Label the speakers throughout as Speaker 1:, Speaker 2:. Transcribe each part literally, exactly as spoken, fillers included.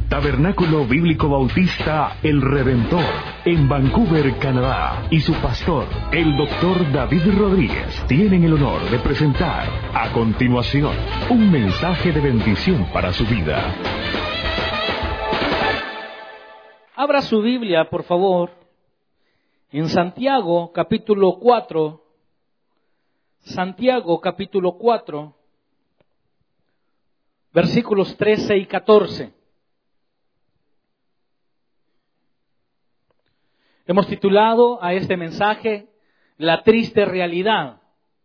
Speaker 1: Tabernáculo Bíblico Bautista El Redentor, en Vancouver, Canadá, y su pastor, el doctor David Rodríguez, tienen el honor de presentar a continuación un mensaje de bendición para su vida.
Speaker 2: Abra su Biblia, por favor, en Santiago, capítulo cuatro. Santiago, capítulo cuatro, versículos trece y catorce. Hemos titulado a este mensaje La triste realidad.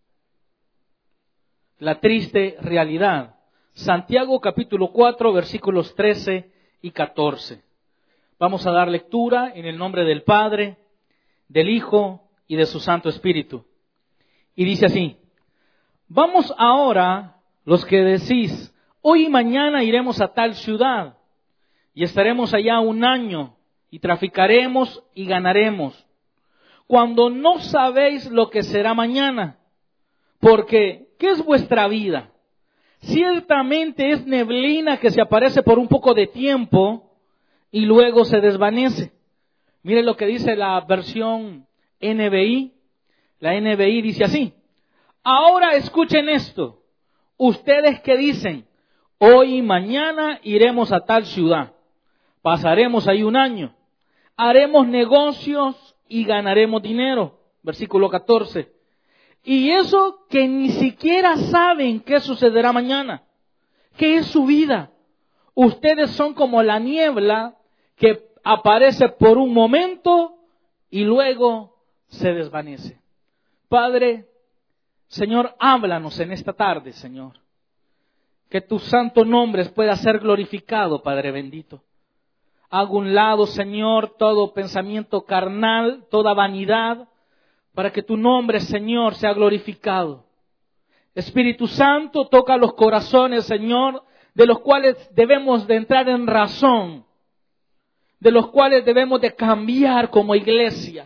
Speaker 2: La triste realidad. Santiago capítulo cuatro, versículos trece y catorce. Vamos a dar lectura en el nombre del Padre, del Hijo y de su Santo Espíritu. Y dice así: vamos ahora, los que decís, hoy y mañana iremos a tal ciudad, y estaremos allá un año, y traficaremos y ganaremos, cuando no sabéis lo que será mañana. Porque, ¿qué es vuestra vida? Ciertamente es neblina que se aparece por un poco de tiempo y luego se desvanece. Mire lo que dice la versión N B I. La N B I dice así: ahora escuchen esto, ustedes que dicen, hoy y mañana iremos a tal ciudad, pasaremos ahí un año, haremos negocios y ganaremos dinero. Versículo catorce. Y eso que ni siquiera saben qué sucederá mañana. ¿Qué es su vida? Ustedes son como la niebla que aparece por un momento y luego se desvanece. Padre, Señor, háblanos en esta tarde, Señor. Que tu santo nombre pueda ser glorificado, Padre bendito. Hago un lado, Señor, todo pensamiento carnal, toda vanidad, para que tu nombre, Señor, sea glorificado. Espíritu Santo, toca los corazones, Señor, de los cuales debemos de entrar en razón, de los cuales debemos de cambiar como iglesia.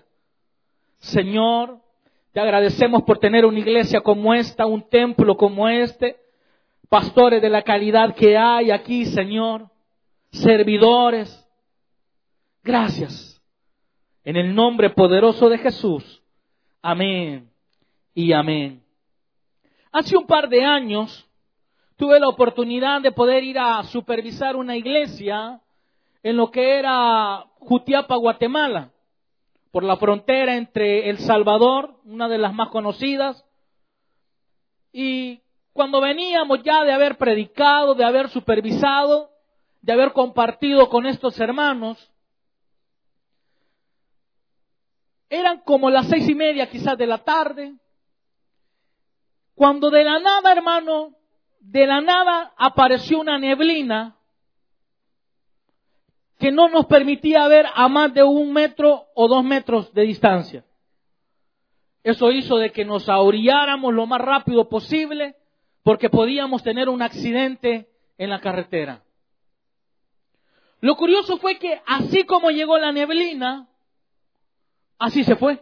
Speaker 2: Señor, te agradecemos por tener una iglesia como esta, un templo como este, pastores de la calidad que hay aquí, Señor, servidores. Gracias. En el nombre poderoso de Jesús. Amén y amén. Hace un par de años tuve la oportunidad de poder ir a supervisar una iglesia en lo que era Jutiapa, Guatemala, por la frontera entre El Salvador, una de las más conocidas. Y cuando veníamos ya de haber predicado, de haber supervisado, de haber compartido con estos hermanos, eran como las seis y media quizás de la tarde, cuando de la nada, hermano, de la nada apareció una neblina que no nos permitía ver a más de un metro o dos metros de distancia. Eso hizo de que nos ahorilláramos lo más rápido posible, porque podíamos tener un accidente en la carretera. Lo curioso fue que así como llegó la neblina, así se fue.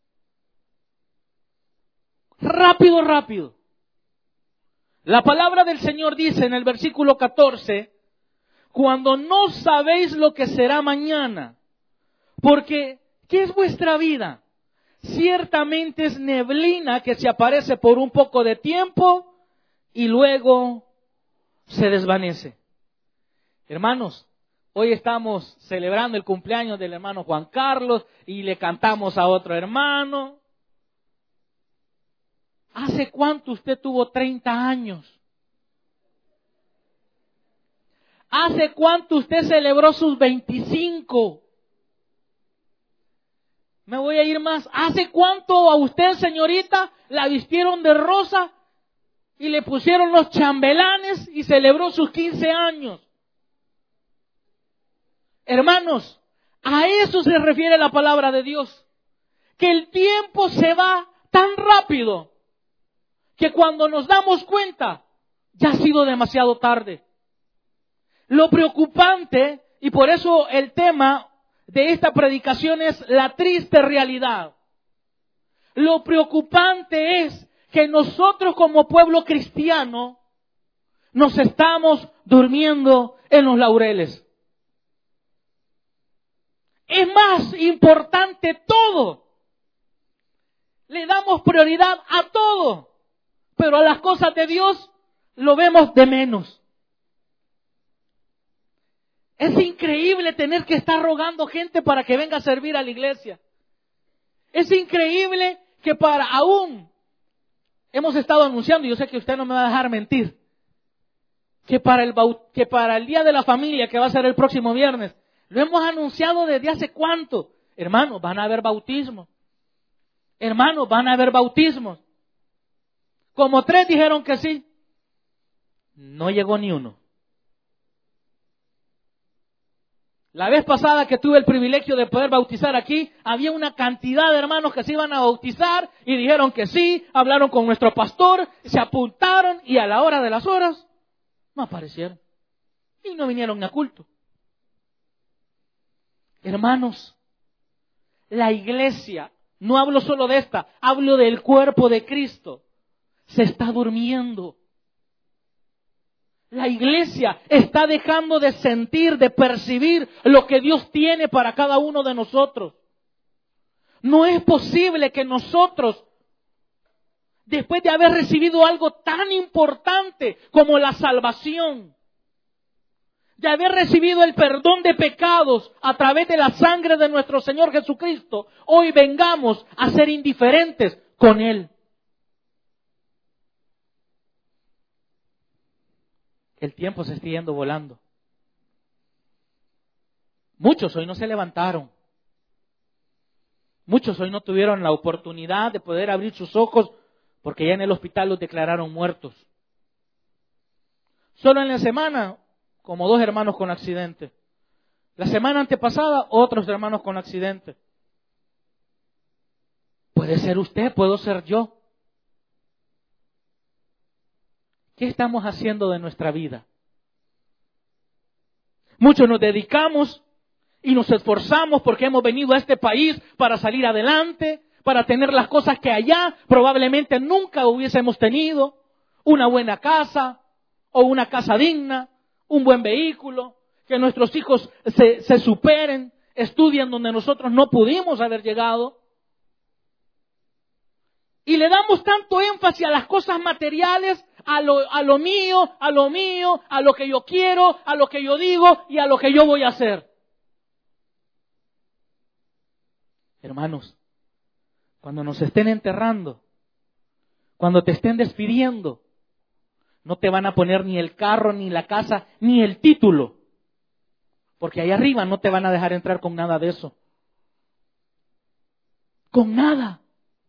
Speaker 2: Rápido, rápido. La palabra del Señor dice en el versículo catorce, cuando no sabéis lo que será mañana, porque ¿qué es vuestra vida? Ciertamente es neblina que se aparece por un poco de tiempo y luego se desvanece. Hermanos, hoy estamos celebrando el cumpleaños del hermano Juan Carlos y le cantamos a otro hermano. ¿Hace cuánto usted tuvo treinta años? ¿Hace cuánto usted celebró sus veinticinco? Me voy a ir más. ¿Hace cuánto a usted, señorita, la vistieron de rosa y le pusieron los chambelanes y celebró sus quince años? Hermanos, a eso se refiere la palabra de Dios. Que el tiempo se va tan rápido que cuando nos damos cuenta ya ha sido demasiado tarde. Lo preocupante, y por eso el tema de esta predicación es la triste realidad. Lo preocupante es que nosotros como pueblo cristiano nos estamos durmiendo en los laureles. es más importante todo. Le damos prioridad a todo, pero a las cosas de Dios lo vemos de menos. Es increíble tener que estar rogando gente para que venga a servir a la iglesia. Es increíble que para aún hemos estado anunciando, y yo sé que usted no me va a dejar mentir, que para el baut- que para el Día de la Familia, que va a ser el próximo viernes, lo hemos anunciado desde hace cuánto. Hermanos, van a haber bautismos. Hermanos, van a haber bautismos. Como tres dijeron que sí. No llegó ni uno. La vez pasada que tuve el privilegio de poder bautizar aquí, había una cantidad de hermanos que se iban a bautizar y dijeron que sí, hablaron con nuestro pastor, se apuntaron y a la hora de las horas no aparecieron. Y no vinieron a culto. Hermanos, la iglesia, no hablo solo de esta, hablo del cuerpo de Cristo, se está durmiendo. La iglesia está dejando de sentir, de percibir lo que Dios tiene para cada uno de nosotros. No es posible que nosotros, después de haber recibido algo tan importante como la salvación, de haber recibido el perdón de pecados a través de la sangre de nuestro Señor Jesucristo, hoy vengamos a ser indiferentes con Él. El tiempo se está yendo volando. Muchos hoy no se levantaron. Muchos hoy no tuvieron la oportunidad de poder abrir sus ojos porque ya en el hospital los declararon muertos. Solo en la semana, como dos hermanos con accidente. La semana antepasada, otros hermanos con accidente. Puede ser usted, puedo ser yo. ¿Qué estamos haciendo de nuestra vida? Muchos nos dedicamos y nos esforzamos porque hemos venido a este país para salir adelante, para tener las cosas que allá probablemente nunca hubiésemos tenido. Una buena casa o una casa digna, un buen vehículo, que nuestros hijos se, se superen, estudien donde nosotros no pudimos haber llegado. Y le damos tanto énfasis a las cosas materiales, a lo, a lo mío, a lo mío, a lo que yo quiero, a lo que yo digo y a lo que yo voy a hacer. Hermanos, cuando nos estén enterrando, cuando te estén despidiendo, no te van a poner ni el carro, ni la casa, ni el título. Porque ahí arriba no te van a dejar entrar con nada de eso. Con nada.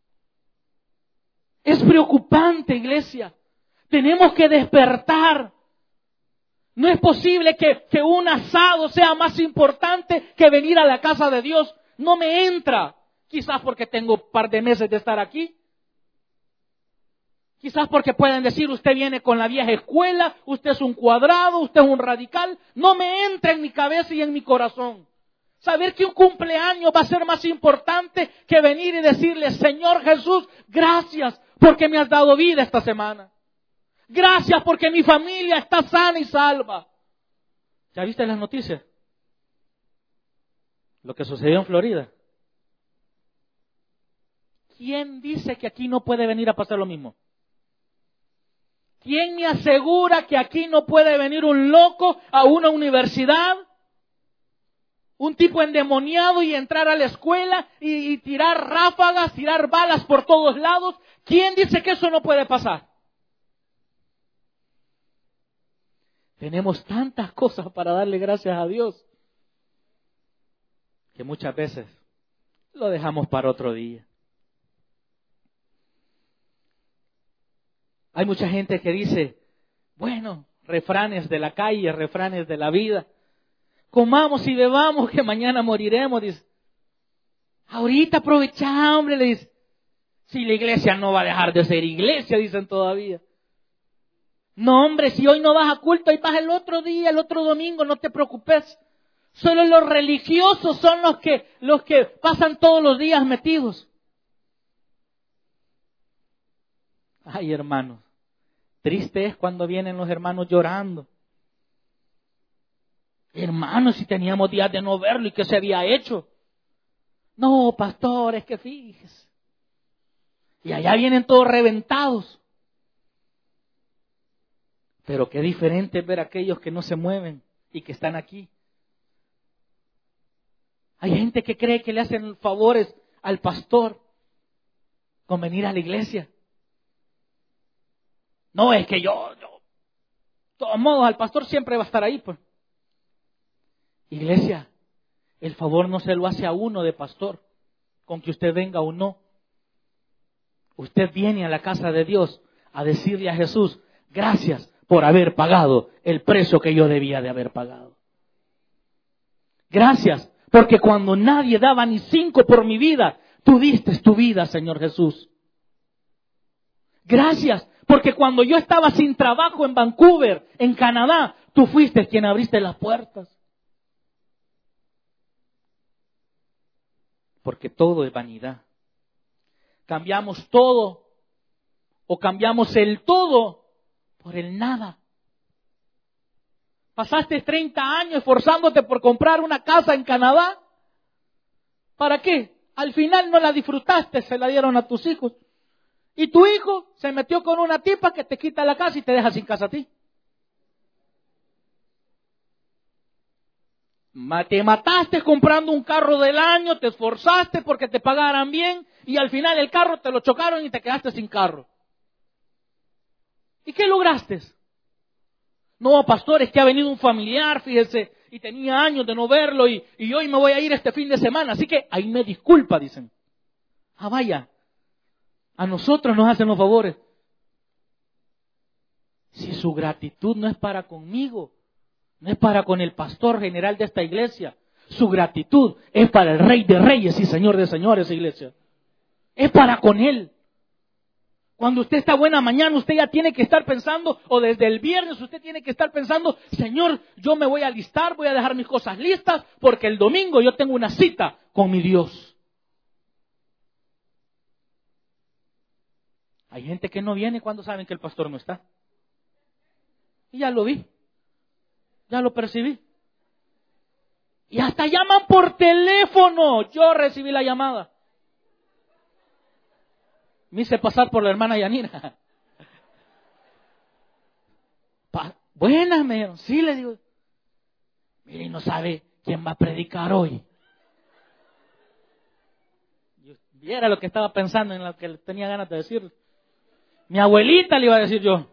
Speaker 2: Es preocupante, iglesia. Tenemos que despertar. No es posible que, que un asado sea más importante que venir a la casa de Dios. No me entra. Quizás porque tengo un par de meses de estar aquí. Quizás porque pueden decir, usted viene con la vieja escuela, usted es un cuadrado, usted es un radical. No me entra en mi cabeza y en mi corazón. Saber que un cumpleaños va a ser más importante que venir y decirle, Señor Jesús, gracias porque me has dado vida esta semana. Gracias porque mi familia está sana y salva. ¿Ya viste las noticias? Lo que sucedió en Florida. ¿Quién dice que aquí no puede venir a pasar lo mismo? ¿Quién me asegura que aquí no puede venir un loco a una universidad? Un tipo endemoniado y entrar a la escuela y, y tirar ráfagas, tirar balas por todos lados. ¿Quién dice que eso no puede pasar? Tenemos tantas cosas para darle gracias a Dios que muchas veces lo dejamos para otro día. Hay mucha gente que dice, bueno, refranes de la calle, refranes de la vida. Comamos y bebamos que mañana moriremos, dice. Ahorita aprovecha, hombre, le dice. Si la iglesia no va a dejar de ser iglesia, dicen todavía. No, hombre, si hoy no vas a culto, ahí vas el otro día, el otro domingo, no te preocupes. Solo los religiosos son los que, los que pasan todos los días metidos. Ay, hermanos, triste es cuando vienen los hermanos llorando. Hermanos, si teníamos días de no verlo, ¿y qué se había hecho? No, pastor, es que fíjese. Y allá vienen todos reventados. Pero qué diferente es ver a aquellos que no se mueven y que están aquí. Hay gente que cree que le hacen favores al pastor con venir a la iglesia. No, es que yo, yo, de todos modos, al pastor siempre va a estar ahí, pues. Iglesia, el favor no se lo hace a uno de pastor, con que usted venga o no. Usted viene a la casa de Dios a decirle a Jesús, gracias por haber pagado el precio que yo debía de haber pagado. Gracias, porque cuando nadie daba ni cinco por mi vida, tú diste tu vida, Señor Jesús. Gracias, porque cuando yo estaba sin trabajo en Vancouver, en Canadá, tú fuiste quien abriste las puertas. Porque todo es vanidad. Cambiamos todo o cambiamos el todo por el nada. Pasaste treinta años esforzándote por comprar una casa en Canadá. ¿Para qué? Al final no la disfrutaste, se la dieron a tus hijos. Y tu hijo se metió con una tipa que te quita la casa y te deja sin casa a ti. Te mataste comprando un carro del año, te esforzaste porque te pagaran bien y al final el carro te lo chocaron y te quedaste sin carro. ¿Y qué lograste? No, pastor, es que ha venido un familiar, fíjese, y tenía años de no verlo y, y hoy me voy a ir este fin de semana, así que ahí me disculpa, dicen. Ah, vaya, a nosotros nos hacen los favores. Si su gratitud no es para conmigo, no es para con el pastor general de esta iglesia, su gratitud es para el Rey de Reyes y Señor de Señores, iglesia. Es para con Él. Cuando usted está buena mañana, usted ya tiene que estar pensando, o desde el viernes usted tiene que estar pensando, Señor, yo me voy a alistar, voy a dejar mis cosas listas, porque el domingo yo tengo una cita con mi Dios. Hay gente que no viene cuando saben que el pastor no está. Y ya lo vi, ya lo percibí. Y hasta llaman por teléfono. Yo recibí la llamada. Me hice pasar por la hermana Yanira. Pa- Buenas, me dijeron. Sí, le digo. Mire, no sabe quién va a predicar hoy. Yo viera lo que estaba pensando, en lo que tenía ganas de decirle. Mi abuelita le iba a decir yo.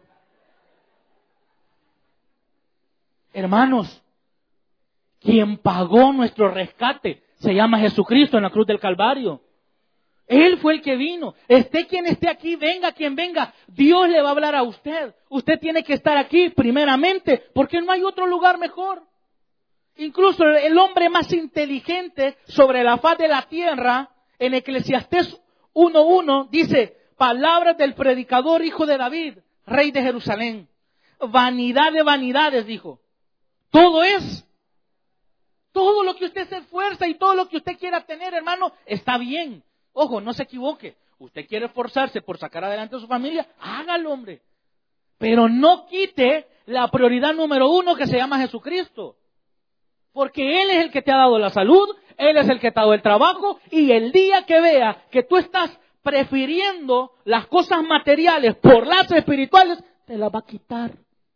Speaker 2: Hermanos, quien pagó nuestro rescate se llama Jesucristo en la cruz del Calvario. Él fue el que vino. Esté quien esté aquí, venga quien venga, Dios le va a hablar a usted. Usted tiene que estar aquí primeramente porque no hay otro lugar mejor. Incluso el hombre más inteligente sobre la faz de la tierra, en Eclesiastés uno uno, dice, palabras del predicador hijo de David, rey de Jerusalén. Vanidad de vanidades, dijo. Todo es. Todo lo que usted se esfuerza y todo lo que usted quiera tener, hermano, está bien. Ojo, no se equivoque. Usted quiere esforzarse por sacar adelante a su familia, hágalo, hombre. Pero no quite la prioridad número uno que se llama Jesucristo. Porque Él es el que te ha dado la salud, Él es el que te ha dado el trabajo, y el día que vea que tú estás prefiriendo las cosas materiales por las espirituales, te las va a quitar.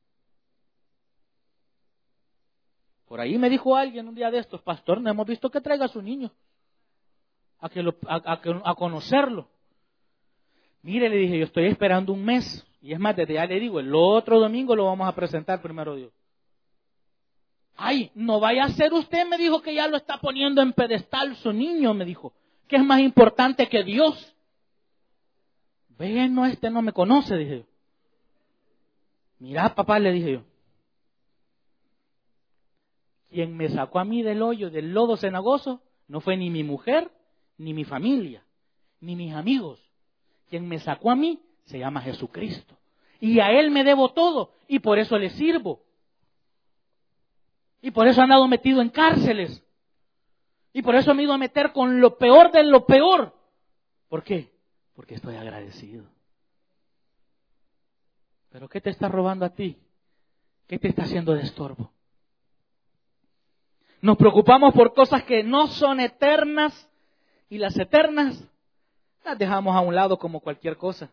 Speaker 2: Por ahí me dijo alguien un día de estos, pastor, no hemos visto que traiga a su niño a, que lo, a, a, a conocerlo. Mire, le dije, yo estoy esperando un mes, y es más, desde ya le digo, el otro domingo lo vamos a presentar primero Dios. Ay, no vaya a ser usted, me dijo, que ya lo está poniendo en pedestal su niño, me dijo, que es más importante que Dios. Ve, no, este no me conoce, dije yo. Mira, papá, le dije yo. Quien me sacó a mí del hoyo, del lodo cenagoso, no fue ni mi mujer, ni mi familia, ni mis amigos. Quien me sacó a mí se llama Jesucristo. Y a Él me debo todo, y por eso le sirvo. Y por eso he andado metido en cárceles. Y por eso me he ido a meter con lo peor de lo peor. ¿Por qué? Porque estoy agradecido. ¿Pero qué te está robando a ti? ¿Qué te está haciendo de estorbo? Nos preocupamos por cosas que no son eternas y las eternas las dejamos a un lado como cualquier cosa.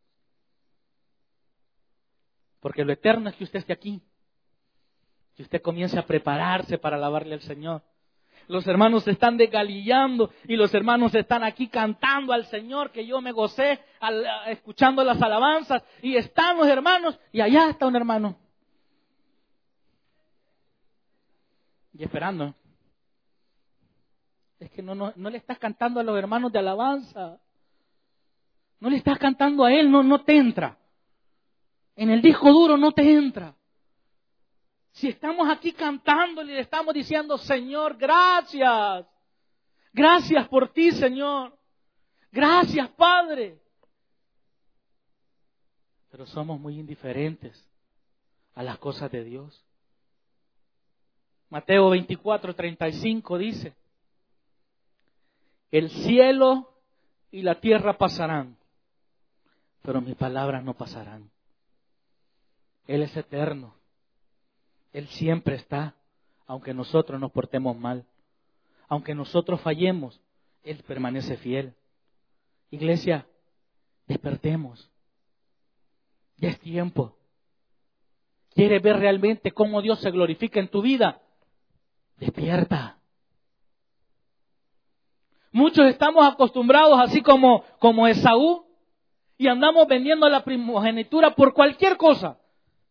Speaker 2: Porque lo eterno es que usted esté aquí, que usted comience a prepararse para alabarle al Señor. Los hermanos se están desgalillando y los hermanos están aquí cantando al Señor, que yo me gocé al, escuchando las alabanzas, y están los hermanos y allá está un hermano y esperando. Es que no, no, no le estás cantando a los hermanos de alabanza, no le estás cantando a él, no, no te entra. En el disco duro no te entra. Si estamos aquí cantándole y le estamos diciendo, Señor, gracias. Gracias por ti, Señor. Gracias, Padre. Pero somos muy indiferentes a las cosas de Dios. Mateo veinticuatro, treinta y cinco dice, el cielo y la tierra pasarán, pero mis palabras no pasarán. Él es eterno. Él siempre está, aunque nosotros nos portemos mal. Aunque nosotros fallemos, Él permanece fiel. Iglesia, despertemos. Ya es tiempo. ¿Quieres ver realmente cómo Dios se glorifica en tu vida? Despierta. Muchos estamos acostumbrados, así como, como Esaú, y andamos vendiendo la primogenitura por cualquier cosa.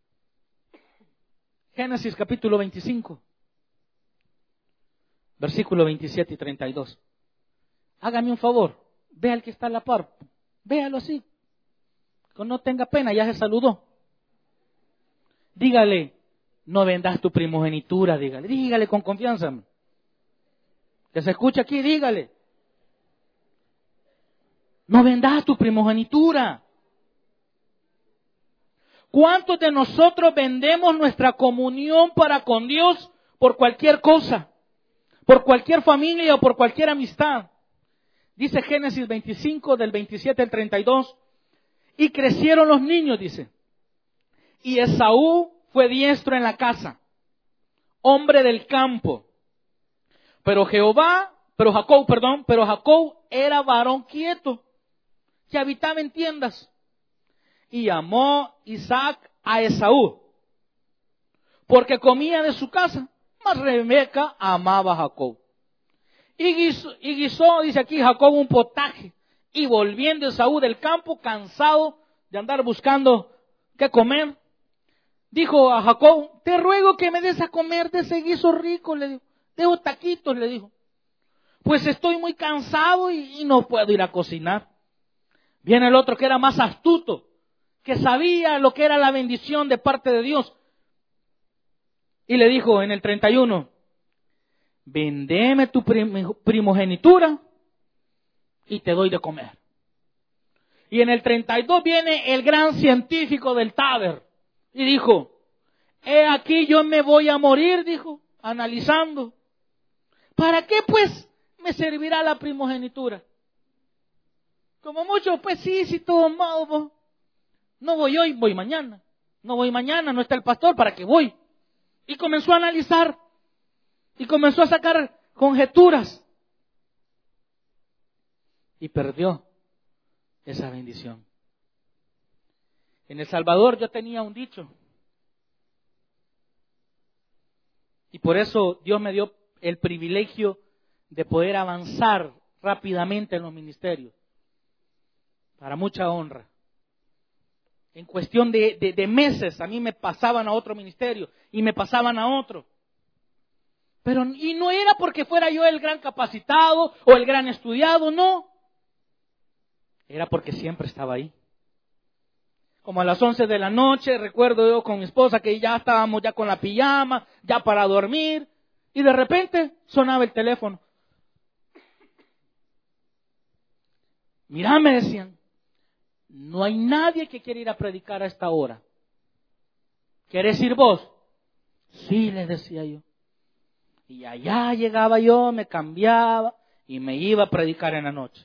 Speaker 2: Génesis capítulo veinticinco, versículo veintisiete y treinta y dos. Hágame un favor, vea al que está a la par, véalo así, que no tenga pena, ya se saludó. Dígale, no vendas tu primogenitura, dígale, dígale con confianza. Que se escuche aquí, dígale. No vendas tu primogenitura. ¿Cuántos de nosotros vendemos nuestra comunión para con Dios por cualquier cosa? Por cualquier familia o por cualquier amistad. Dice Génesis veinticinco, del veintisiete al treinta y dos. Y crecieron los niños, dice. Y Esaú fue diestro en la casa, hombre del campo. Pero Jehová, pero Jacob, perdón, pero Jacob era varón quieto, que habitaba en tiendas. Y amó Isaac a Esaú, porque comía de su casa, mas Rebeca amaba a Jacob. Y guisó, y guisó, dice aquí Jacob, un potaje, y volviendo Esaú del campo, cansado de andar buscando qué comer, dijo a Jacob, te ruego que me des a comer de ese guiso rico, le dijo, de esos taquitos, le dijo, pues estoy muy cansado y, y no puedo ir a cocinar. Viene el otro que era más astuto, que sabía lo que era la bendición de parte de Dios. Y le dijo en el treinta y uno, vendeme tu primogenitura y te doy de comer. Y en el treinta y dos viene el gran científico del Taber y dijo, he aquí yo me voy a morir, dijo, analizando. ¿Para qué pues me servirá la primogenitura? Como muchos, pues sí, sí, todo modo, no voy hoy, voy mañana. No voy mañana, no está el pastor, ¿para qué voy? Y comenzó a analizar. Y comenzó a sacar conjeturas. Y perdió esa bendición. En El Salvador yo tenía un dicho. Y por eso Dios me dio el privilegio de poder avanzar rápidamente en los ministerios. Para mucha honra. En cuestión de, de, de meses, a mí me pasaban a otro ministerio y me pasaban a otro. Pero, y no era porque fuera yo el gran capacitado o el gran estudiado, no. Era porque siempre estaba ahí. Como a las once de la noche, recuerdo yo con mi esposa que ya estábamos ya con la pijama, ya para dormir, y de repente sonaba el teléfono. Mirá, me decían. No hay nadie que quiera ir a predicar a esta hora. ¿Quieres ir vos? Sí, les decía yo. Y allá llegaba yo, me cambiaba y me iba a predicar en la noche.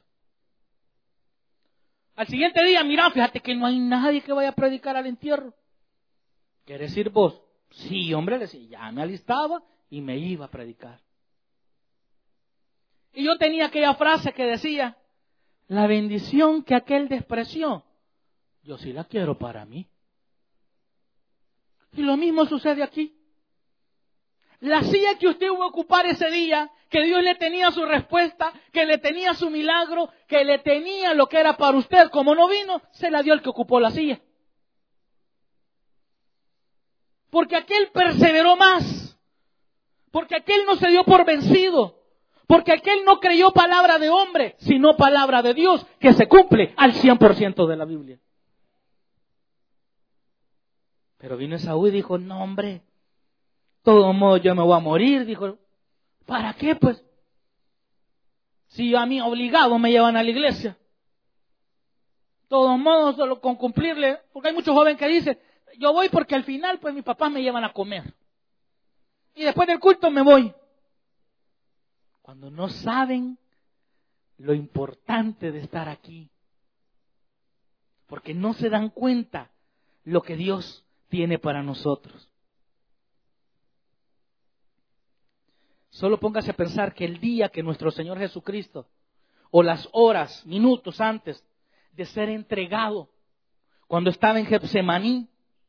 Speaker 2: Al siguiente día, mira, fíjate que no hay nadie que vaya a predicar al entierro. ¿Quieres ir vos? Sí, hombre, le decía, ya me alistaba y me iba a predicar. Y yo tenía aquella frase que decía, la bendición que aquel despreció, yo sí la quiero para mí. Y lo mismo sucede aquí. La silla que usted iba a ocupar ese día, que Dios le tenía su respuesta, que le tenía su milagro, que le tenía lo que era para usted, como no vino, se la dio el que ocupó la silla. Porque aquel perseveró más, porque aquel no se dio por vencido, porque aquel no creyó palabra de hombre, sino palabra de Dios, que se cumple al cien por ciento de la Biblia. Pero vino Esaú y dijo, no hombre, de todo modo yo me voy a morir. Dijo, ¿para qué pues? Si a mí obligado me llevan a la iglesia. De todos modos, solo con cumplirle, porque hay muchos jóvenes que dicen, yo voy porque al final pues mis papás me llevan a comer. Y después del culto me voy. Cuando no saben lo importante de estar aquí. Porque no se dan cuenta lo que Dios tiene para nosotros. Solo póngase a pensar que el día que nuestro Señor Jesucristo, o las horas, minutos antes de ser entregado, cuando estaba en Getsemaní,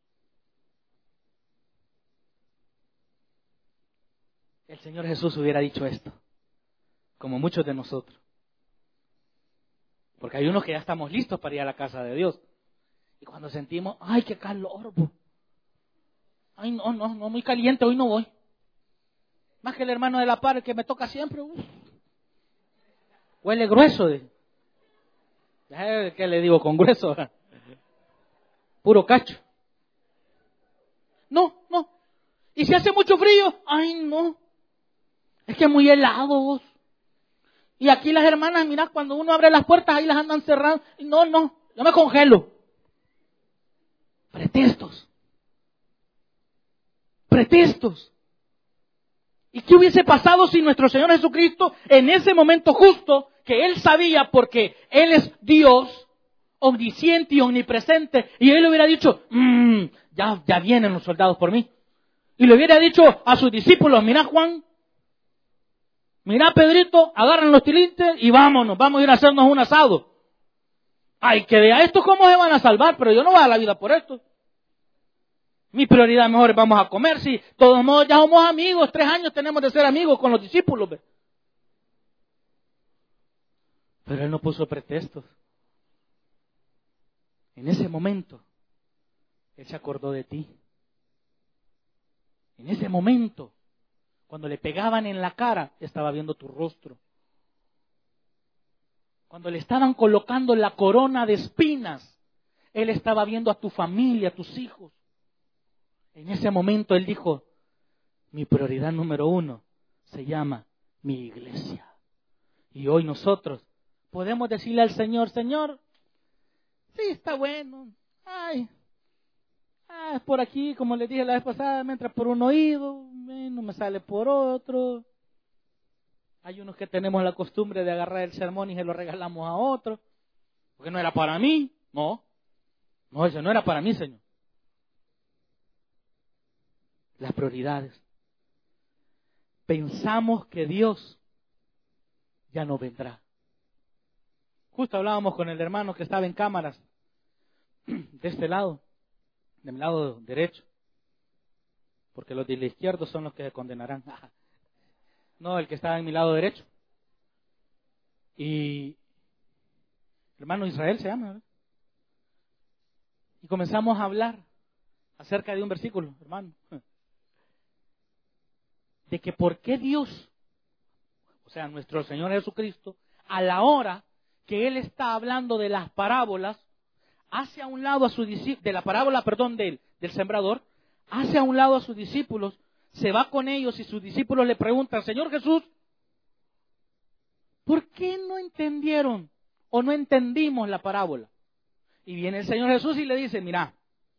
Speaker 2: el Señor Jesús hubiera dicho esto, como muchos de nosotros. Porque hay unos que ya estamos listos para ir a la casa de Dios. Y cuando sentimos, ay, qué calor, bo. Ay, no, no, no, muy caliente, hoy no voy. Más que el hermano de la par, que me toca siempre. Uf. Huele grueso. De... ¿Qué le digo con grueso? Puro cacho. No, no. Y si hace mucho frío, ay, no. Es que es muy helado, vos. Y aquí las hermanas, mirá, cuando uno abre las puertas, ahí las andan cerrando. No, no, yo me congelo. Pretextos. Pretextos. ¿Y qué hubiese pasado si nuestro Señor Jesucristo, en ese momento justo, que Él sabía porque Él es Dios, omnisciente y omnipresente, y Él le hubiera dicho, mmm, ya, ya vienen los soldados por mí? Y le hubiera dicho a sus discípulos, mirá Juan, mirá Pedrito, agarran los tilintes y vámonos, vamos a ir a hacernos un asado. Ay, que vea esto cómo se van a salvar, pero yo no voy a dar la vida por esto. Mi prioridad mejor es vamos a comer, si de todos modos ya somos amigos, tres años tenemos de ser amigos con los discípulos. ¿Ve? Pero Él no puso pretextos. En ese momento, Él se acordó de ti. En ese momento, cuando le pegaban en la cara, estaba viendo tu rostro. Cuando le estaban colocando la corona de espinas, Él estaba viendo a tu familia, a tus hijos. En ese momento Él dijo, mi prioridad número uno se llama mi iglesia. Y hoy nosotros podemos decirle al Señor, Señor, sí, está bueno. Ay, ah, por aquí, como le dije la vez pasada, me entra por un oído, no me sale por otro. Hay unos que tenemos la costumbre de agarrar el sermón y se lo regalamos a otro. Porque no era para mí. No, no, eso no era para mí, Señor. Las prioridades. Pensamos que Dios ya no vendrá. Justo hablábamos con el hermano que estaba en cámaras de este lado, de mi lado derecho, porque los de la izquierda son los que se condenarán. No, el que estaba en mi lado derecho. Y el hermano Israel se llama, ¿verdad? Y comenzamos a hablar acerca de un versículo, hermano, de que por qué Dios, o sea, nuestro Señor Jesucristo, a la hora que Él está hablando de las parábolas, hace a un lado a sus discípulos, de la parábola, perdón, del, del sembrador, hace a un lado a sus discípulos, se va con ellos y sus discípulos le preguntan, Señor Jesús, ¿por qué no entendieron o no entendimos la parábola? Y viene el Señor Jesús y le dice, mira,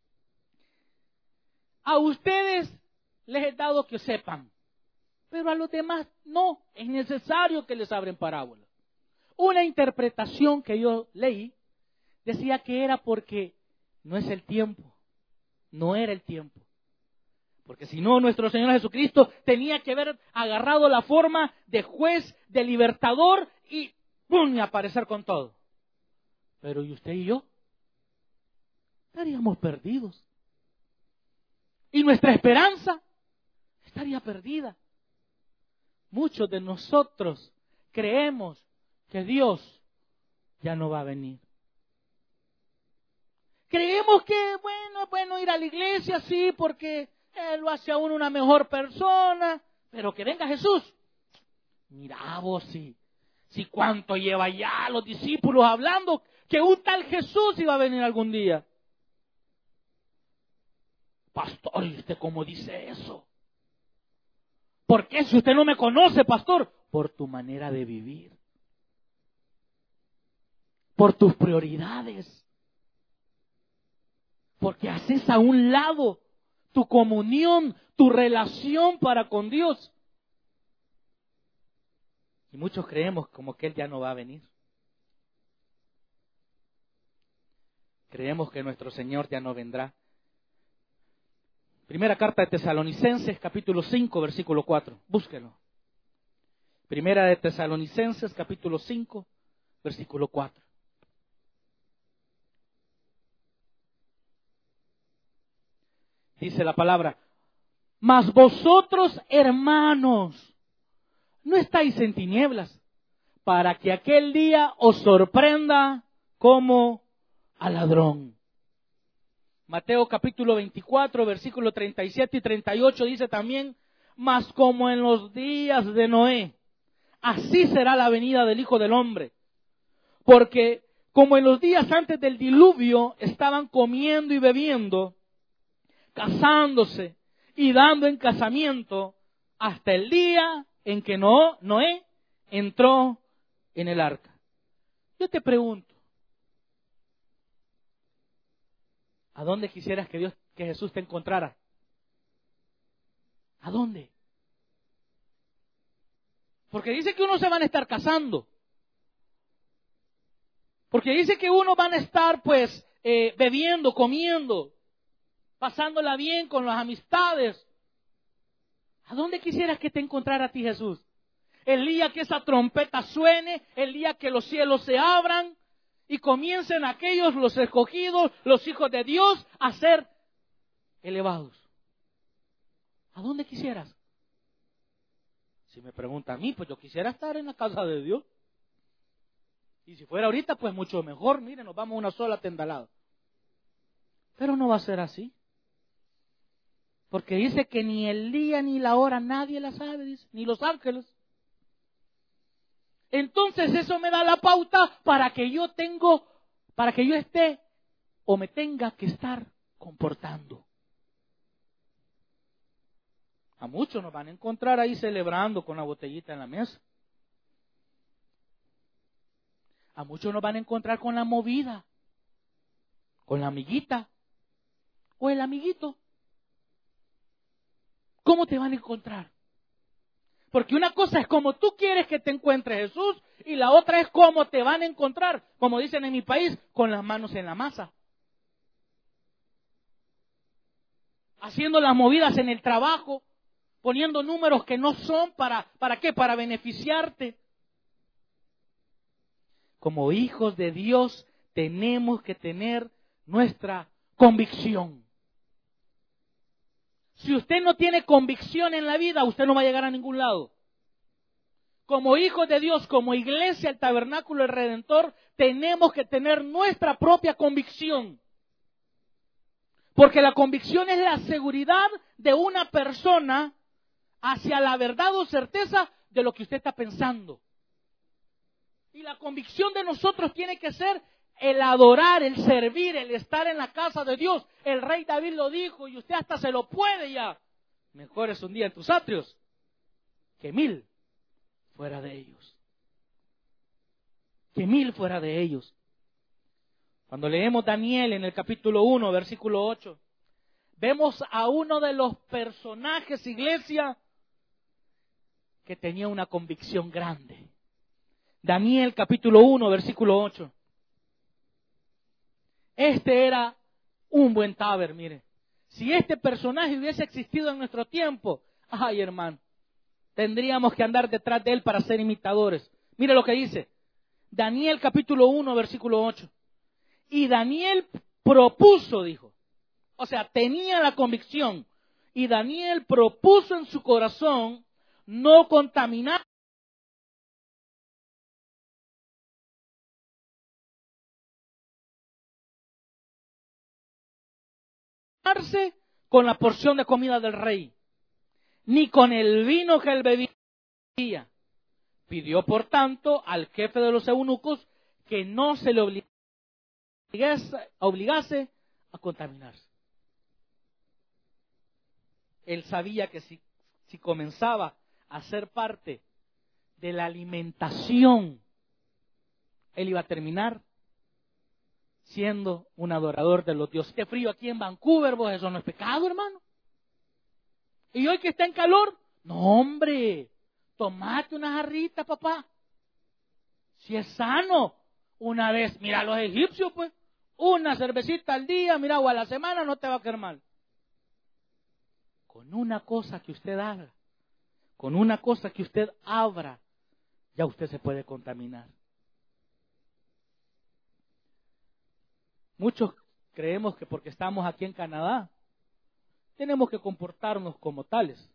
Speaker 2: a ustedes les he dado que sepan, pero a los demás no, es necesario que les abren parábolas. Una interpretación que yo leí decía que era porque no es el tiempo, no era el tiempo. Porque si no, nuestro Señor Jesucristo tenía que haber agarrado la forma de juez, de libertador y ¡pum! Y aparecer con todo. Pero ¿y usted y yo? Estaríamos perdidos. Y nuestra esperanza estaría perdida. Muchos de nosotros creemos que Dios ya no va a venir. Creemos que, bueno, es bueno ir a la iglesia, sí, porque Él lo hace a uno una mejor persona, pero que venga Jesús. Mira vos, si, si cuánto lleva ya los discípulos hablando, que un tal Jesús iba a venir algún día. Pastor, ¿y usted cómo dice eso? ¿Por qué si usted no me conoce, pastor? Por tu manera de vivir. Por tus prioridades. Porque haces a un lado tu comunión, tu relación para con Dios. Y muchos creemos como que Él ya no va a venir. Creemos que nuestro Señor ya no vendrá. Primera carta de Tesalonicenses, capítulo cinco, versículo cuatro. Búsquelo. Primera de Tesalonicenses, capítulo cinco, versículo cuatro. Dice la palabra: mas vosotros, hermanos, no estáis en tinieblas, para que aquel día os sorprenda como a ladrón. Mateo capítulo veinticuatro, versículo treinta y siete y treinta y ocho dice también: mas como en los días de Noé, así será la venida del Hijo del Hombre. Porque como en los días antes del diluvio estaban comiendo y bebiendo, casándose y dando en casamiento, hasta el día en que no, Noé entró en el arca. Yo te pregunto, ¿a dónde quisieras que Dios, que Jesús te encontrara? ¿A dónde? Porque dice que unos se van a estar casando. Porque dice que unos van a estar pues eh, bebiendo, comiendo, pasándola bien con las amistades. ¿A dónde quisieras que te encontrara a ti Jesús? El día que esa trompeta suene, el día que los cielos se abran y comiencen aquellos, los escogidos, los hijos de Dios, a ser elevados. ¿A dónde quisieras? Si me pregunta a mí, pues yo quisiera estar en la casa de Dios. Y si fuera ahorita, pues mucho mejor. Miren, nos vamos a una sola tendalada. Pero no va a ser así. Porque dice que ni el día ni la hora nadie la sabe, dice, ni los ángeles. Entonces eso me da la pauta para que yo tengo, para que yo esté o me tenga que estar comportando. A muchos nos van a encontrar ahí celebrando con la botellita en la mesa. A muchos nos van a encontrar con la movida, con la amiguita o el amiguito. ¿Cómo te van a encontrar? Porque una cosa es como tú quieres que te encuentre Jesús y la otra es cómo te van a encontrar, como dicen en mi país, con las manos en la masa. Haciendo las movidas en el trabajo, poniendo números que no son para, ¿para qué? Para beneficiarte. Como hijos de Dios tenemos que tener nuestra convicción. Si usted no tiene convicción en la vida, usted no va a llegar a ningún lado. Como hijos de Dios, como iglesia, el Tabernáculo del Redentor, tenemos que tener nuestra propia convicción. Porque la convicción es la seguridad de una persona hacia la verdad o certeza de lo que usted está pensando. Y la convicción de nosotros tiene que ser el adorar, el servir, el estar en la casa de Dios. El rey David lo dijo y usted hasta se lo puede ya. Mejor es un día en tus atrios que mil fuera de ellos. Que mil fuera de ellos. Cuando leemos Daniel en el capítulo uno, versículo ocho, vemos a uno de los personajes, iglesia, que tenía una convicción grande. Daniel capítulo uno, versículo ocho. Este era un buen taber, mire. Si este personaje hubiese existido en nuestro tiempo, ay hermano, tendríamos que andar detrás de él para ser imitadores. Mire lo que dice Daniel capítulo uno, versículo ocho. Y Daniel propuso, dijo, o sea, tenía la convicción, y Daniel propuso en su corazón no contaminar con la porción de comida del rey, ni con el vino que él bebía. Pidió, por tanto, al jefe de los eunucos que no se le obligase, obligase a contaminarse. Él sabía que si, si comenzaba a ser parte de la alimentación, él iba a terminar siendo un adorador de los dioses. Qué frío aquí en Vancouver, vos, eso no es pecado, hermano. Y hoy que está en calor, no hombre, tomate una jarrita, papá. Si es sano, una vez, mira a los egipcios, pues, una cervecita al día, mira, o a la semana no te va a quedar mal. Con una cosa que usted haga, con una cosa que usted abra, ya usted se puede contaminar. Muchos creemos que porque estamos aquí en Canadá, tenemos que comportarnos como tales.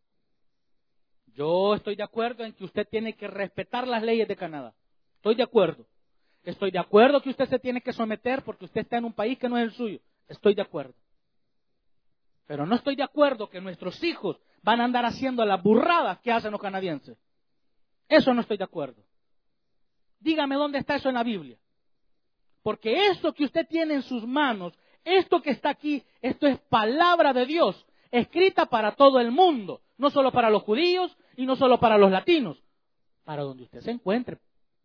Speaker 2: Yo estoy de acuerdo en que usted tiene que respetar las leyes de Canadá. Estoy de acuerdo. Estoy de acuerdo que usted se tiene que someter porque usted está en un país que no es el suyo. Estoy de acuerdo. Pero no estoy de acuerdo que nuestros hijos van a andar haciendo las burradas que hacen los canadienses. Eso no estoy de acuerdo. Dígame dónde está eso en la Biblia. Porque esto que usted tiene en sus manos, esto que está aquí, esto es palabra de Dios, escrita para todo el mundo, no solo para los judíos y no solo para los latinos, para donde usted se encuentre.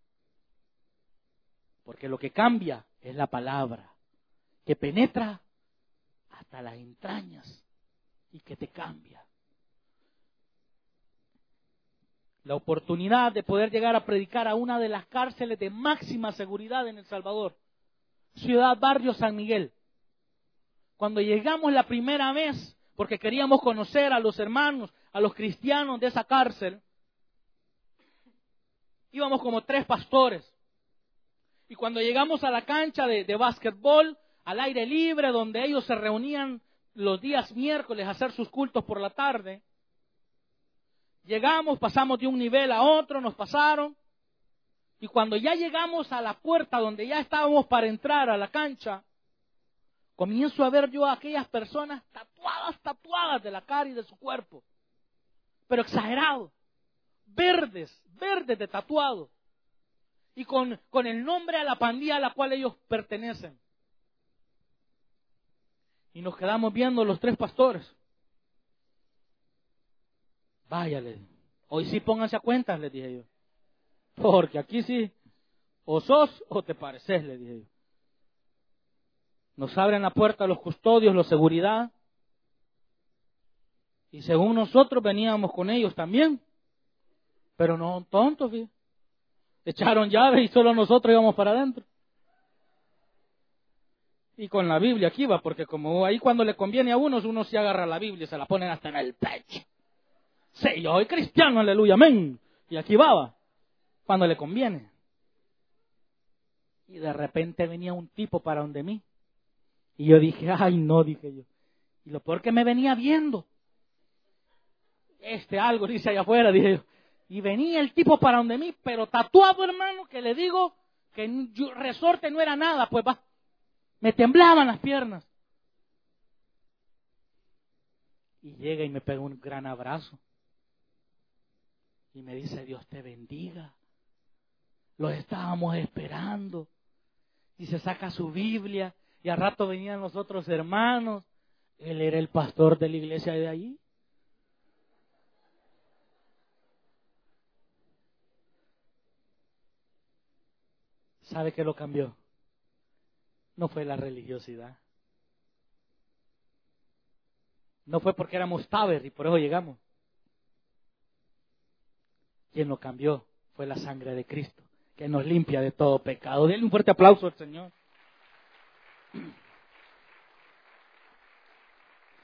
Speaker 2: Porque lo que cambia es la palabra, que penetra hasta las entrañas y que te cambia. La oportunidad de poder llegar a predicar a una de las cárceles de máxima seguridad en El Salvador, Ciudad Barrio San Miguel. Cuando llegamos la primera vez, porque queríamos conocer a los hermanos, a los cristianos de esa cárcel, íbamos como tres pastores. Y cuando llegamos a la cancha de, de básquetbol, al aire libre, donde ellos se reunían los días miércoles a hacer sus cultos por la tarde, llegamos, pasamos de un nivel a otro, nos pasaron, y cuando ya llegamos a la puerta donde ya estábamos para entrar a la cancha, comienzo a ver yo a aquellas personas tatuadas, tatuadas de la cara y de su cuerpo, pero exagerado, verdes, verdes de tatuado, y con, con el nombre a la pandilla a la cual ellos pertenecen. Y nos quedamos viendo los tres pastores. Váyale, hoy sí pónganse a cuentas, les dije yo. Porque aquí sí, o sos o te pareces, les dije yo. Nos abren la puerta los custodios, los seguridad. Y según nosotros veníamos con ellos también. Pero no tontos, ¿sí? Echaron llaves y solo nosotros íbamos para adentro. Y con la Biblia aquí va, porque como ahí cuando le conviene a uno, uno se agarra la Biblia y se la ponen hasta en el pecho. Sí, yo soy cristiano, aleluya, amén. Y aquí va, cuando le conviene. Y de repente venía un tipo para donde mí. Y yo dije, ay no, dije yo. Y lo peor que me venía viendo. Este algo dice allá afuera, dije yo. Y venía el tipo para donde mí, pero tatuado, hermano, que le digo que yo, resorte no era nada, pues va. Me temblaban las piernas. Y llega y me pega un gran abrazo. Y me dice, Dios te bendiga. Los estábamos esperando. Y se saca su Biblia. Y al rato venían los otros hermanos. Él era el pastor de la iglesia de allí. ¿Sabe qué lo cambió? No fue la religiosidad. No fue porque éramos Taber y por eso llegamos. Quien lo cambió fue la sangre de Cristo, que nos limpia de todo pecado. Denle un fuerte aplauso al Señor.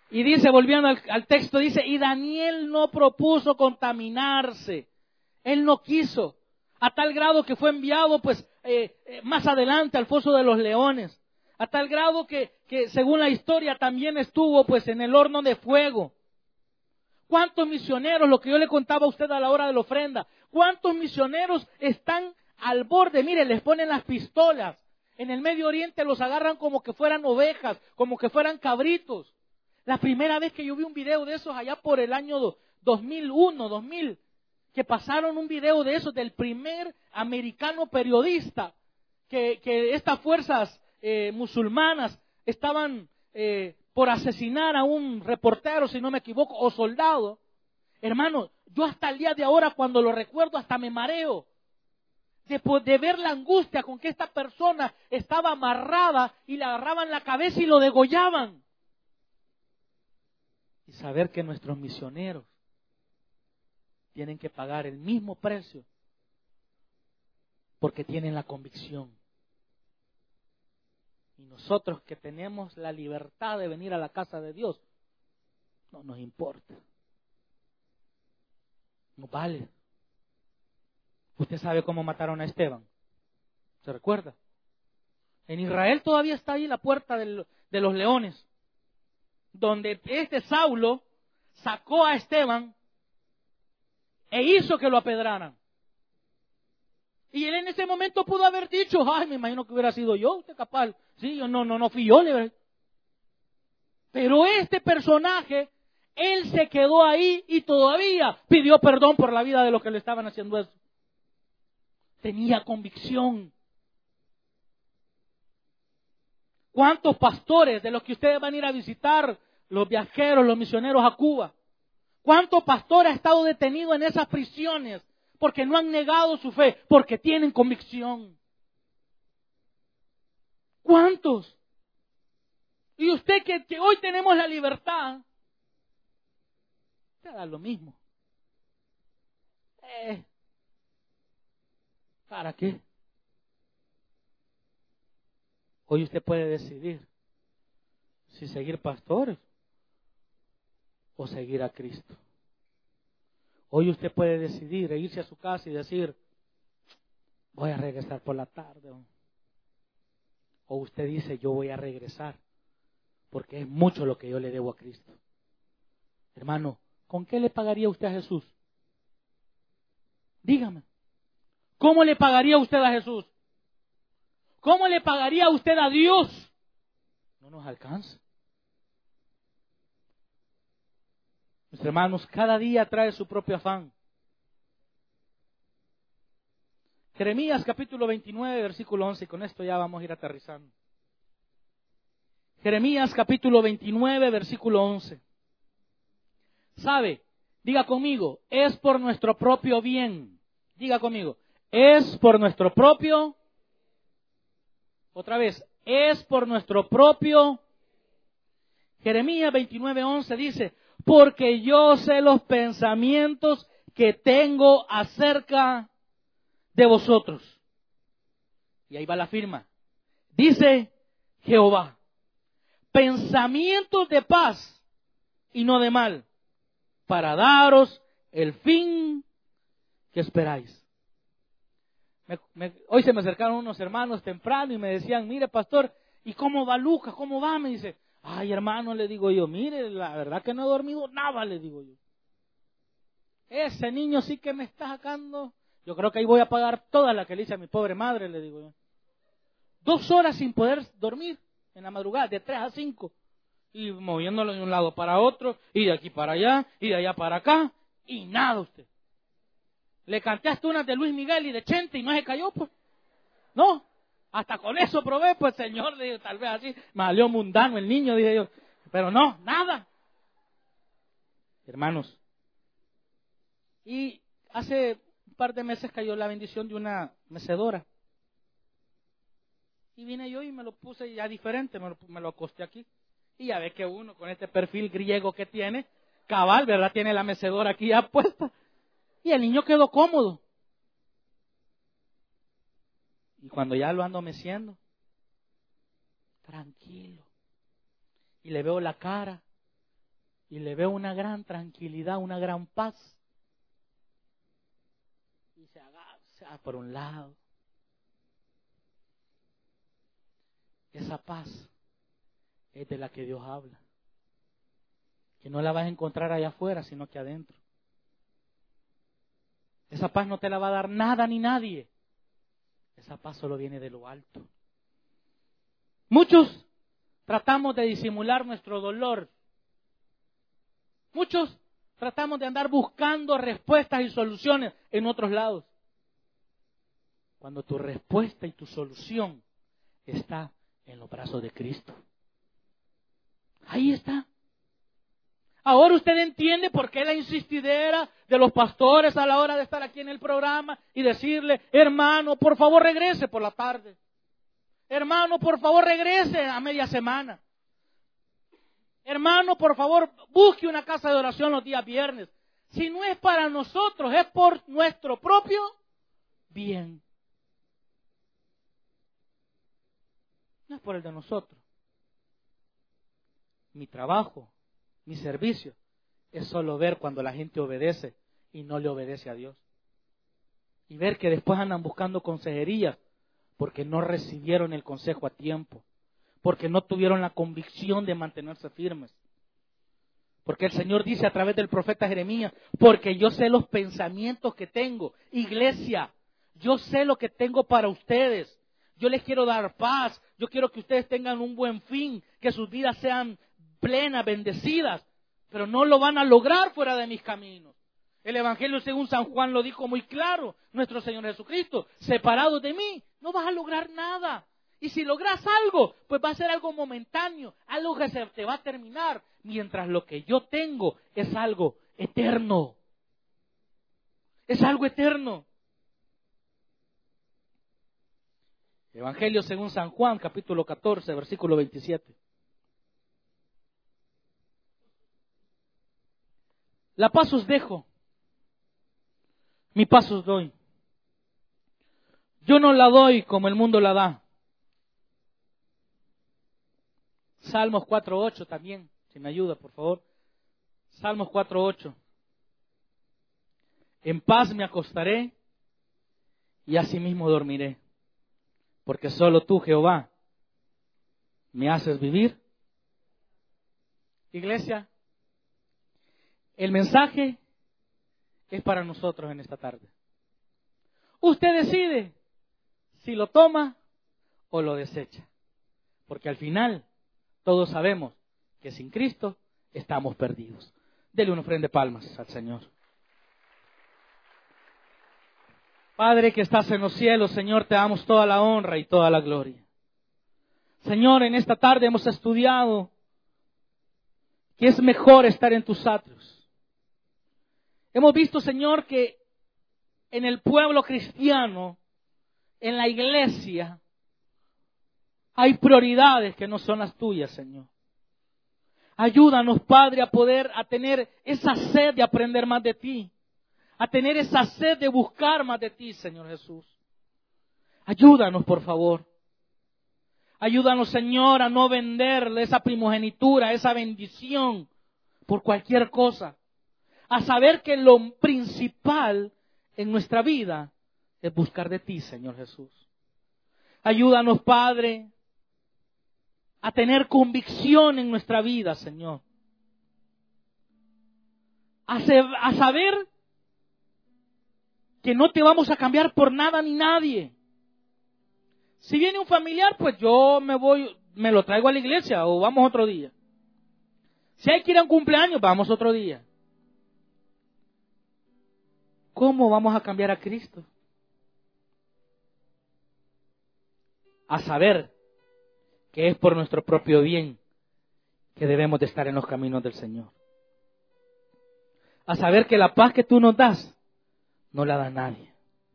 Speaker 2: Y dice, volviendo al, al texto, dice, y Daniel no propuso contaminarse. Él no quiso, a tal grado que fue enviado pues eh, eh, más adelante al foso de los leones. A tal grado que, que según la historia también estuvo pues en el horno de fuego. ¿Cuántos misioneros, lo que yo le contaba a usted a la hora de la ofrenda, cuántos misioneros están al borde? Mire, les ponen las pistolas. En el Medio Oriente los agarran como que fueran ovejas, como que fueran cabritos. La primera vez que yo vi un video de esos allá por el año dos mil uno, dos mil, que pasaron un video de esos del primer americano periodista, que, que estas fuerzas eh, musulmanas estaban eh, por asesinar a un reportero, si no me equivoco, o soldado. Hermano, yo hasta el día de ahora cuando lo recuerdo hasta me mareo. De, de ver la angustia con que esta persona estaba amarrada y le agarraban la cabeza y lo degollaban. Y saber que nuestros misioneros tienen que pagar el mismo precio porque tienen la convicción. Y nosotros que tenemos la libertad de venir a la casa de Dios, no nos importa. No vale. Usted sabe cómo mataron a Esteban. ¿Se recuerda? En Israel todavía está ahí la puerta de los leones, donde este Saulo sacó a Esteban e hizo que lo apedraran. Y él en ese momento pudo haber dicho, ay, me imagino que hubiera sido yo, usted capaz. Sí, yo no, no, no fui yo. Pero este personaje, él se quedó ahí y todavía pidió perdón por la vida de los que le estaban haciendo eso. Tenía convicción. ¿Cuántos pastores de los que ustedes van a ir a visitar, los viajeros, los misioneros a Cuba? ¿Cuántos pastores han estado detenidos en esas prisiones porque no han negado su fe, porque tienen convicción? ¿Cuántos? Y usted que, que hoy tenemos la libertad, te da lo mismo. Eh, ¿Para qué? Hoy usted puede decidir si seguir pastores o seguir a Cristo. Hoy usted puede decidir e irse a su casa y decir, voy a regresar por la tarde. O usted dice, yo voy a regresar porque es mucho lo que yo le debo a Cristo. Hermano, ¿con qué le pagaría usted a Jesús? Dígame. ¿Cómo le pagaría usted a Jesús? ¿Cómo le pagaría usted a Dios? No nos alcanza. Mis hermanos, cada día trae su propio afán. Jeremías capítulo veintinueve, versículo once, y con esto ya vamos a ir aterrizando. Jeremías capítulo veintinueve, versículo once. ¿Sabe? Diga conmigo, es por nuestro propio bien. Diga conmigo, es por nuestro propio. Otra vez, es por nuestro propio. Jeremías veintinueve, once dice, porque yo sé los pensamientos que tengo acerca de vosotros. Y ahí va la firma. Dice Jehová, pensamientos de paz y no de mal, para daros el fin que esperáis. Me, me, hoy se me acercaron unos hermanos temprano y me decían, mire pastor, ¿y cómo va Lucas? ¿Cómo va? Me dice, ay hermano, le digo yo, mire, la verdad que no he dormido nada, le digo yo. Ese niño sí que me está sacando. Yo creo que ahí voy a pagar toda la que le hice a mi pobre madre, le digo yo. Dos horas sin poder dormir en la madrugada, de tres a cinco. Y moviéndolo de un lado para otro, y de aquí para allá, y de allá para acá, y nada usted. Le canté hasta unas de Luis Miguel y de Chente y no se cayó, pues. No, hasta con eso probé, pues señor, dije, tal vez así, me salió mundano el niño, dije yo. Pero no, nada. Hermanos, y hace un par de meses cayó la bendición de una mecedora. Y vine yo y me lo puse ya diferente, me lo, me lo acosté aquí. Y ya ve que uno con este perfil griego que tiene, cabal, ¿verdad? Tiene la mecedora aquí ya puesta. Y el niño quedó cómodo. Y cuando ya lo ando meciendo, tranquilo. Y le veo la cara, y le veo una gran tranquilidad, una gran paz. Y se haga, se haga por un lado. Esa paz es de la que Dios habla. Que no la vas a encontrar allá afuera, sino que adentro. Esa paz no te la va a dar nada ni nadie. Esa paz solo viene de lo alto. Muchos tratamos de disimular nuestro dolor. Muchos tratamos de andar buscando respuestas y soluciones en otros lados. Cuando tu respuesta y tu solución está en los brazos de Cristo. Ahí está. Ahora usted entiende por qué la insistidera de los pastores a la hora de estar aquí en el programa y decirle, hermano, por favor regrese por la tarde. Hermano, por favor regrese a media semana. Hermano, por favor busque una casa de oración los días viernes. Si no es para nosotros, es por nuestro propio bien. No es por el de nosotros. Mi trabajo, mi servicio, es solo ver cuando la gente obedece y no le obedece a Dios. Y ver que después andan buscando consejerías porque no recibieron el consejo a tiempo, porque no tuvieron la convicción de mantenerse firmes. Porque el Señor dice a través del profeta Jeremías, porque yo sé los pensamientos que tengo. Iglesia, yo sé lo que tengo para ustedes. Yo les quiero dar paz, yo quiero que ustedes tengan un buen fin, que sus vidas sean plenas, bendecidas, pero no lo van a lograr fuera de mis caminos. El Evangelio según San Juan lo dijo muy claro, nuestro Señor Jesucristo, separados de mí, no vas a lograr nada. Y si logras algo, pues va a ser algo momentáneo, algo que se te va a terminar, mientras lo que yo tengo es algo eterno. Es algo eterno. Evangelio según San Juan, capítulo catorce, versículo veintisiete. La paz os dejo, mi paz os doy. Yo no la doy como el mundo la da. Salmos cuatro ocho también, si me ayuda, por favor. Salmos cuatro ocho. En paz me acostaré y asimismo dormiré, porque solo tú, Jehová, me haces vivir. Iglesia, el mensaje es para nosotros en esta tarde. Usted decide si lo toma o lo desecha, porque al final todos sabemos que sin Cristo estamos perdidos. Dele una ofrenda de palmas al Señor. Padre que estás en los cielos, Señor, te damos toda la honra y toda la gloria. Señor, en esta tarde hemos estudiado que es mejor estar en tus atrios. Hemos visto, Señor, que en el pueblo cristiano, en la iglesia, hay prioridades que no son las tuyas, Señor. Ayúdanos, Padre, a poder, a tener esa sed de aprender más de ti. A tener esa sed de buscar más de ti, Señor Jesús. Ayúdanos, por favor. Ayúdanos, Señor, a no venderle esa primogenitura, esa bendición por cualquier cosa. A saber que lo principal en nuestra vida es buscar de ti, Señor Jesús. Ayúdanos, Padre, a tener convicción en nuestra vida, Señor. A, se, a saber que no te vamos a cambiar por nada ni nadie. Si viene un familiar, pues yo me voy, me lo traigo a la iglesia o vamos otro día. Si hay que ir a un cumpleaños, vamos otro día. ¿Cómo vamos a cambiar a Cristo? A saber que es por nuestro propio bien que debemos de estar en los caminos del Señor. A saber que la paz que tú nos das, no la da nadie.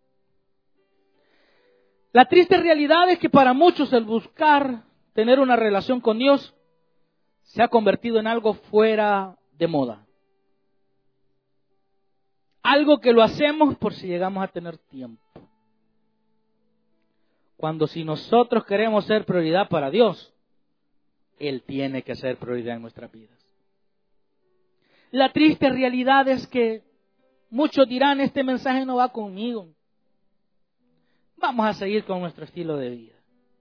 Speaker 2: La triste realidad es que para muchos el buscar tener una relación con Dios se ha convertido en algo fuera de moda. Algo que lo hacemos por si llegamos a tener tiempo. Cuando si nosotros queremos ser prioridad para Dios, Él tiene que ser prioridad en nuestras vidas. La triste realidad es que muchos dirán, este mensaje no va conmigo. Vamos a seguir con nuestro estilo de vida.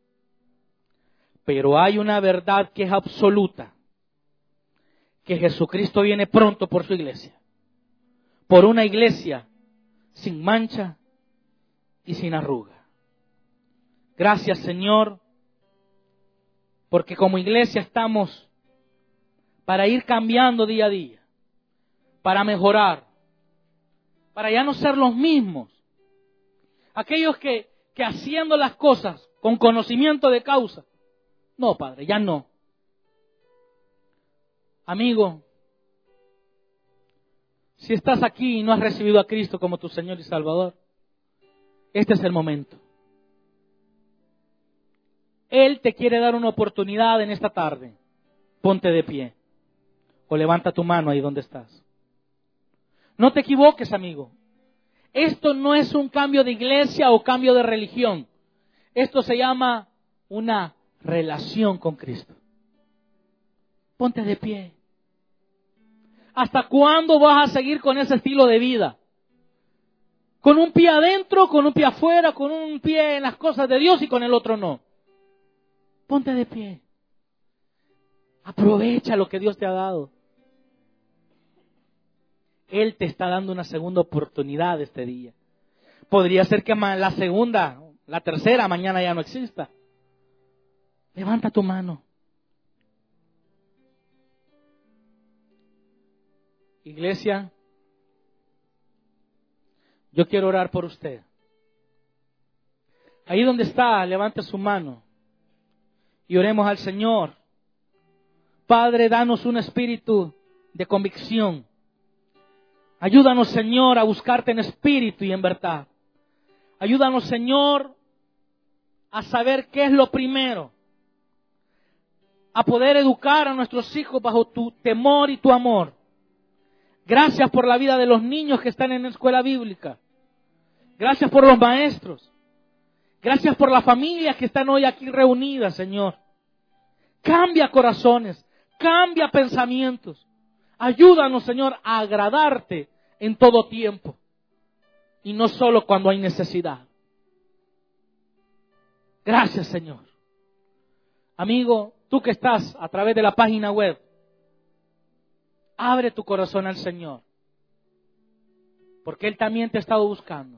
Speaker 2: Pero hay una verdad que es absoluta, que Jesucristo viene pronto por su iglesia, por una iglesia sin mancha y sin arruga. Gracias, Señor, porque como iglesia estamos para ir cambiando día a día, para mejorar, para ya no ser los mismos. Aquellos que, que haciendo las cosas con conocimiento de causa, no, Padre, ya no. Amigo, si estás aquí y no has recibido a Cristo como tu Señor y Salvador, este es el momento. Él te quiere dar una oportunidad en esta tarde. Ponte de pie o levanta tu mano ahí donde estás. No te equivoques, amigo. Esto no es un cambio de iglesia o cambio de religión. Esto se llama una relación con Cristo. Ponte de pie. ¿Hasta cuándo vas a seguir con ese estilo de vida? Con un pie adentro, con un pie afuera, con un pie en las cosas de Dios y con el otro no. Ponte de pie. Aprovecha lo que Dios te ha dado. Él te está dando una segunda oportunidad este día. Podría ser que la segunda, la tercera, mañana ya no exista. Levanta tu mano. Iglesia, yo quiero orar por usted. Ahí donde está, levante su mano y oremos al Señor. Padre, danos un espíritu de convicción. Ayúdanos, Señor, a buscarte en espíritu y en verdad. Ayúdanos, Señor, a saber qué es lo primero. A poder educar a nuestros hijos bajo tu temor y tu amor. Gracias por la vida de los niños que están en la escuela bíblica. Gracias por los maestros. Gracias por las familias que están hoy aquí reunidas, Señor. Cambia corazones, cambia pensamientos. Ayúdanos, Señor, a agradarte en todo tiempo. Y no solo cuando hay necesidad. Gracias, Señor. Amigo, tú que estás a través de la página web, abre tu corazón al Señor. Porque Él también te ha estado buscando.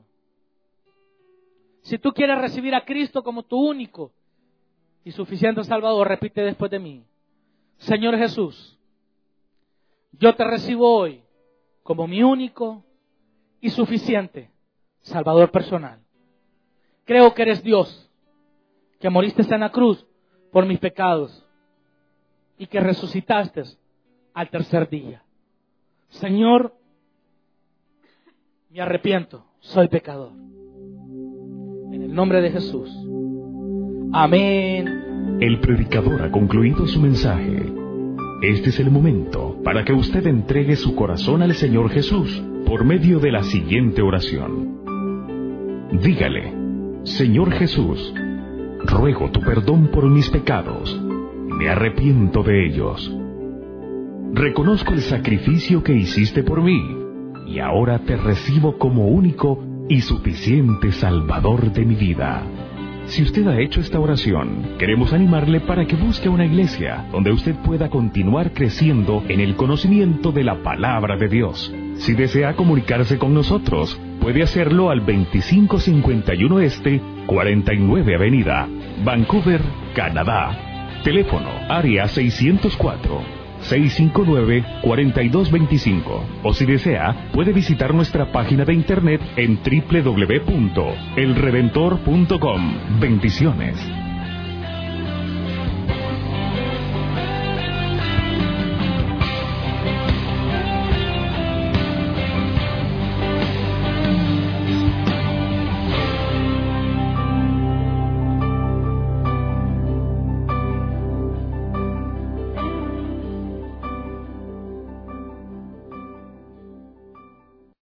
Speaker 2: Si tú quieres recibir a Cristo como tu único y suficiente Salvador, repite después de mí. Señor Jesús, yo te recibo hoy como mi único y suficiente Salvador personal. Creo que eres Dios, que moriste en la cruz por mis pecados y que resucitaste al tercer día. Señor, me arrepiento, soy pecador. En el nombre de Jesús. Amén.
Speaker 1: El predicador ha concluido su mensaje. Este es el momento para que usted entregue su corazón al Señor Jesús por medio de la siguiente oración. Dígale: Señor Jesús, ruego tu perdón por mis pecados. Me arrepiento de ellos. Reconozco el sacrificio que hiciste por mí y ahora te recibo como único y suficiente Salvador de mi vida. Si usted ha hecho esta oración, queremos animarle para que busque una iglesia donde usted pueda continuar creciendo en el conocimiento de la palabra de Dios. Si desea comunicarse con nosotros, puede hacerlo al veinticinco cincuenta y uno Este, cuarenta y nueve Avenida, Vancouver, Canadá. Teléfono área seiscientos cuatro, seiscientos cincuenta y nueve, cuarenta y dos veinticinco. O si desea, puede visitar nuestra página de internet en doble u doble u doble u punto el redentor punto com. Bendiciones.